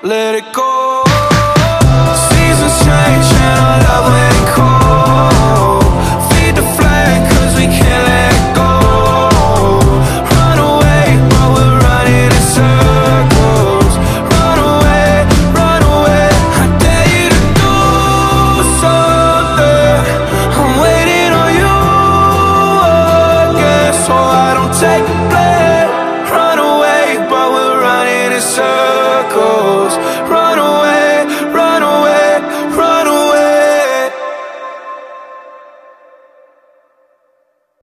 let it go. Seasons change and our love went cold. Feed the flame cause we can't let go. Run away but we're running in circles. Run away, I dare you to do something. I'm waiting on you again, so I don't take the blame. Run away but we're running in circles.